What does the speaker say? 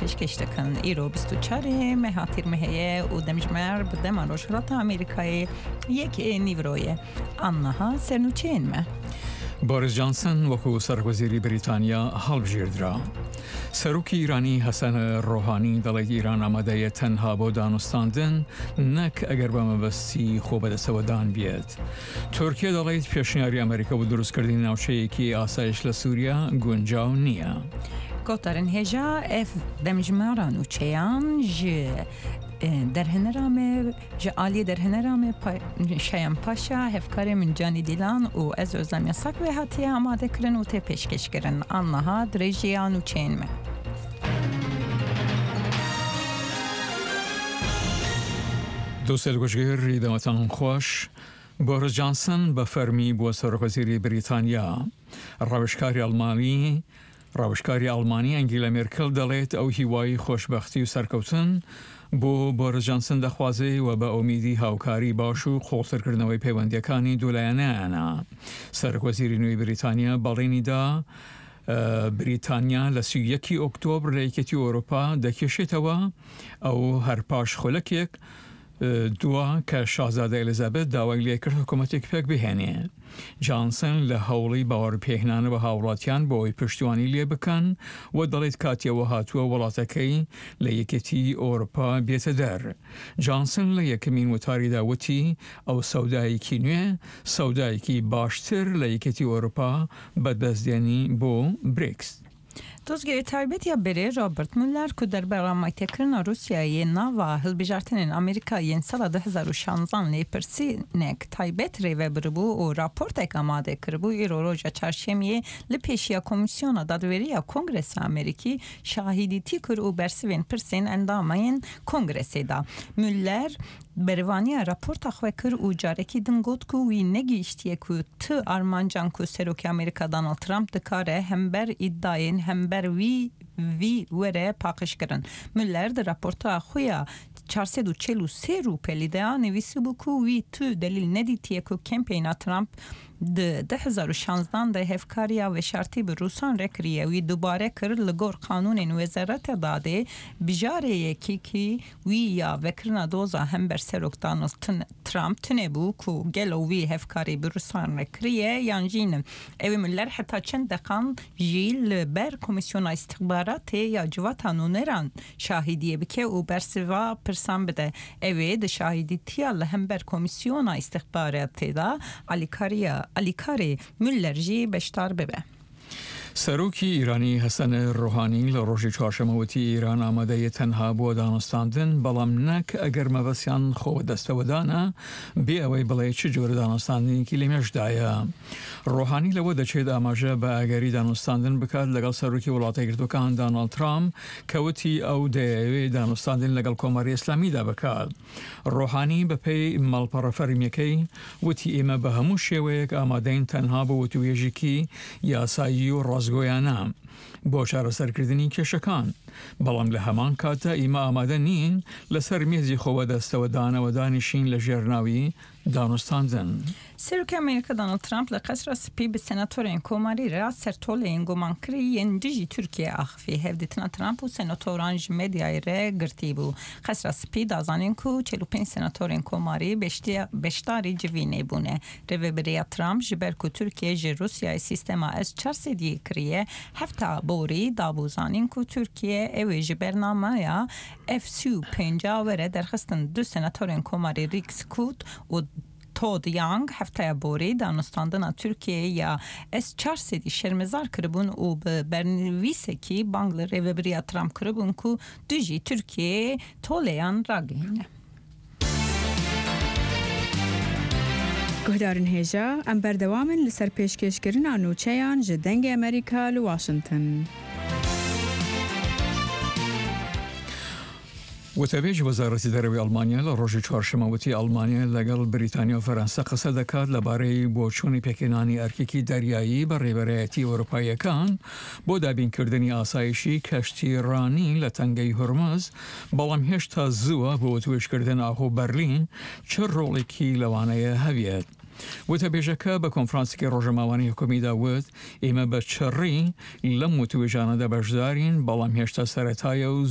پێشکەش دەکەن ئیرۆ 24 مەهاتیر مەهەیە و دەمژمار بدەمە ڕۆژهەڵاتە ئەمریکای یەک نیڤڕۆیە ئەنەها سەرنوچێنمە. بۆریس جانسن وەکو سەرۆکوەزیری بریتانیا هەڵبژێردرا. سەرۆکی ئیرانی حەسەن ڕۆحانی دەڵێت ئیران ئامادەیە تەنها بۆ دانوستاندن نەک ئەگەر بە مەبەستی خۆ بەدەستەوەدان بێت. تورکیا دەڵێت پێشنیاری ئەمریکا بۆ دروستکردنی ناوچەیەکی ئاسایش لە سووریا گونجاو نییە. گوتارن هێژا ئەف دەمژمارە نوچەیان دەرهێنەرامێ ji aliyê derheneramê şeyan paşa hevkarê min Canî Dîlan û ez Özlem Yasak vê hatiye amadekirin û tê pêşkêşkirin anniha dirêjiya nûçeyên me. دووسێت گوشگێری دەمەتان خۆش. بۆریس جانسن بە فەرمی بۆ سەرۆکوەزیری بریتانیا. ڕاوشکاری ئەڵمانی ئەنگیلا مێرکل دەڵێت ئەو هیوای خۆشبەختی و سەرکەوتن بۆ بۆریس جانسن دەخوازێ و بە ئومیدی هاوکاری باش و خۆڵسەرکردنەوەی پەیوەندیەکانی دوولایەنەیانە. سەرۆکوەزیری نوێی بریتانیا بەڵێنیدا بریتانیا لە 31 ئۆکتۆبر لە یەکێتی ئەوروپا دەکێشێتەوە ئەو هەر پاش خولەکێک دووە کە شاهزادە ئێلیزابێت داوای لێکرد حکوومەتێک پێک بهێنێ. جانسن لە هەوڵی باوەڕپێهێنانە بە هاوڵاتیان بۆ ئەوەی پشتیوانی لێ بکەن و دەڵێت کاتیەوە هاتووە وڵاتەکەی لە یەکێتی ئەوروپا بێتە دەر. جانسن لە یەکەمین وتاریدا وتی ئەو سەودایەکی نوێ سەودایەکی باشتر لە یەکێتی ئەوروپا بەدەستدێنی بۆ بریکس. Dozgirê taybetiya berê Robert Mueller ku derbera maytêkirina Rûsyayê nava hilbijartinên Amerîkayên sala 2016 lê pirsînek taybet rêvebiribû û raportek amade kiribû îro roja çarşemiyê li pêşiya Komîsyona Dadveriya Kongresa Amerîkî şahîdîtî kir û bersivên pirsên endamayên Kongresê da. Mueller bervaniya raporta xwe kir û carekî din got ku wî negihîştiye ku ti armancan ku Serokê Amerîka Donald Trump dikare hember îddiayên hember wî were paqijkirin. Mueller di raporta xwe ya 443 rûpelî de nivîsibû ku wî tu delîl nedîtiye ku kempeyna Trump di 2016 de hevkariya veşartî bi Rûsan re kiriye wî dubare kir li gor qanûnên Wezareta Dadê bijareyekî ki wî ya vekirina doza hember serok Donald Trump tunebû ku gelo wî hevkarî bi Rûsan re kiriye yan jînin. Evê Mueller heta çend deqan jî li ber Komîsyona İstihbaratê ya civata nûneran şahîdiye bike û bersiva pirsan bide. Evê di şahîdîtiya li hember Komîsyona İstihbaratê da Alikarê Mueller jî beşdar bibe. سەرۆکی ئیرانی حەسەن ڕۆحانی لە ڕۆژی چوارشەمەوەتی ئیران ئامادەیە تەنها بۆ دانوستاندن بەڵام نەک ئەگەر مەبەستیان خۆ دەستەوەدانە بێ ئەوەی بڵێ چ جۆرە دانوستاندنێکی لێمێشدایە. ڕۆحانی لەوە دەچێت ئاماژە بە ئاگەری دانوستاندن بکات لەگەڵ سەرۆکی وڵاتە یەکگرتووەکان دۆناڵد ترامپ کەوتی ئەو دەیەوێت دانوستاندن لەگەڵ کۆماری ئیسلامیدا بکات. ڕۆحانی بەپێی ماڵپەڕە فەرمیەکەی وتی ئێمە بە هەموو شێوەیەک ئامادەین تەنها بۆ وتوێژێکی یاسایی و ڕازگۆیانە بۆ چارەسەرکردنی کێشەکان بەڵام لە هەمان کاتە ئێمە ئامادە نین لەسەر مێزی خۆوە دەستەوەدانەوە دانیشین لە ژێرناوی دانوستاندن. Serokê Amerîka Donald Trump li qesra spî bi senatorên Komarî re sertoleyên gumankirî yên dijî Tirkiye axivî hevdîtina Trump û senatoran ji medyayê re girtî bû. Qesra spî dazanîn ku 45 senatorên Komarî beşdarî civînê bûne. Rêveberiya Trump ji ber ku Tirkiye ji Rûsyayê sîstema S-400 kiriye hefta borî dabûzanîn ku Tirkiye ew ê ji bernamaya F-35 were derxistin du senatorên Komarî Rick Scott û Todd Young heftaya borî danûstandina Tirkiyeyê ya S-400 şermezar kiribûn û bi bernivîsekî bang li rêveberiya Trump kiribûn ku du jî Tirkiyeyê toleyan ragihîne. Guhdarên hêja em berdewamin li ser pêşkêşkirina nûçeyan ji dengê Amerîka li Washington. وتەبێژ وەزارەتی دەرەوەی ئەڵمانیا لە ڕۆژی چوارشەمەوەتی ئەڵمانیا لەگەڵ بریتانیا و فەرەنسا قسە دەکات لەبارەی بۆچوونی پێکهێنانی ئەرکێکی دەریایی بە ڕێبەرایەتی ئەوروپاییەکان بۆ دابینکردنی ئاسایشی کەشتیڕانی لە تەنگەی هورمز بەڵام هێشتا زووە بۆ توێژکردن ئاهۆ بەرلین چ ڕۆڵێکی لەوانەیە هەبێت. وتەبێژەکە بە کۆنفرانسێکی ڕۆژەماوانی حکومیدا وت ئێمە بە چڕی لەم وتوێژانەدا بەشدارین بەڵام هێشتا سەرەتایە و